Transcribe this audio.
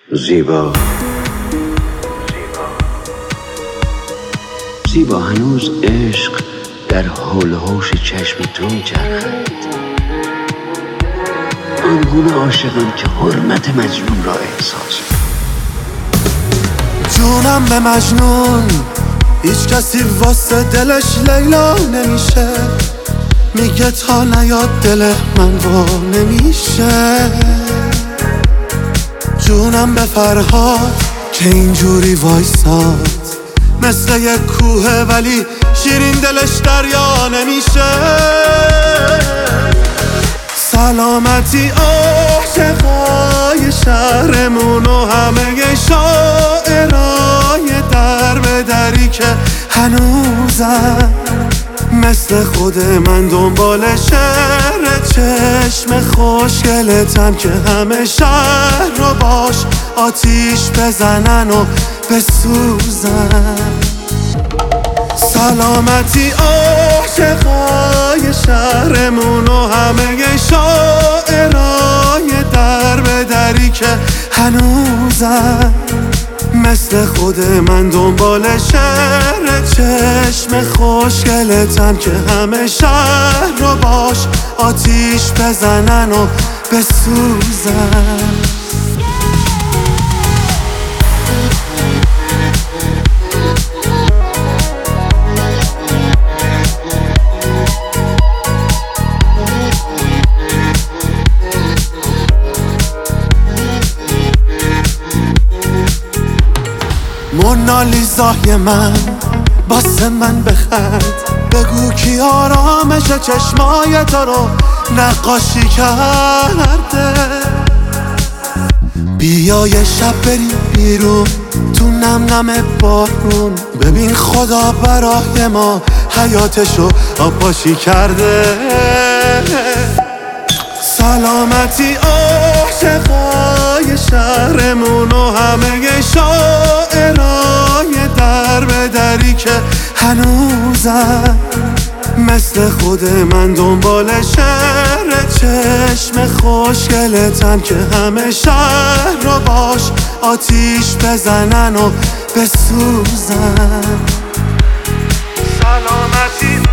زیبا زیبا هنوز عشق در حول و حوش چشم تو میچرخد. آنگونه عاشقم که حرمت مجنون را احساس جونم به مجنون، هیچ کسی واسه دلش لیلا نمیشه. میگه تا نیاد دل من وا نمیشه. جونم به فرهاد که اینجوری وایساد، مثل یک کوه ولی شیرین دلش دریا نمیشه. سلامتی عاشقای شهرمون و همه شاعرای در به دری که هنوزم مثل خود من دنبال شعر چشم خوشگلتم که همه شهر رو باش آتیش بزنن و بسوزن. سلامتی عاشقای شهرمون و همه شاعرای در به دری که هنوزم مثل خود من دنبال شعر چشم خوشگلتم که همه شهر رو باش آتیش بزنن و بسوزن. مونالیزای من واسه من بخند، بگو کی آرامش چشمای تو رو نقاشی کرده. بیا یه شب بریم بیرون تو نم نم بارون، ببین خدا برای ما حیاتشو آبپاشی کرده. سلامتی عاشقای شهرمون و همه شاعرای در به دری که هنوزم مثل خود من دنبال شعر چشم خوشگلتم که همه شهر رو باش آتیش بزنن و بسوزن. سلامتی